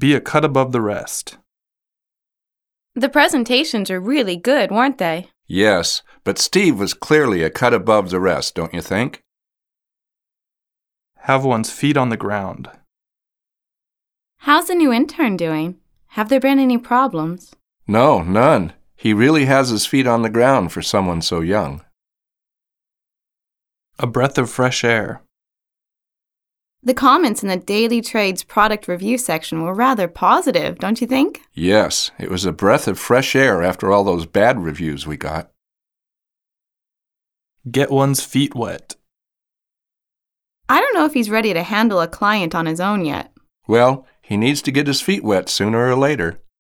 Be a cut above the rest. The presentations are really good, weren't they? Yes, but Steve was clearly a cut above the rest, don't you think? Have one's feet on the ground. How's the new intern doing? Have there been any problems? No, none. He really has his feet on the ground for someone so young. A breath of fresh air. The comments in the Daily Trade's product review section were rather positive, don't you think? Yes, it was a breath of fresh air after all those bad reviews we got. Get one's feet wet. I don't know if he's ready to handle a client on his own yet. Well, he needs to get his feet wet sooner or later.